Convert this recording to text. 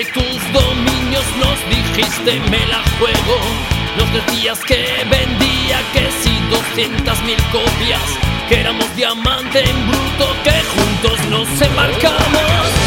de tus dominios nos dijiste me la juego. Nos decías que vendía que si 200.000 copias, que éramos diamante en bruto, que juntos nos embarcamos.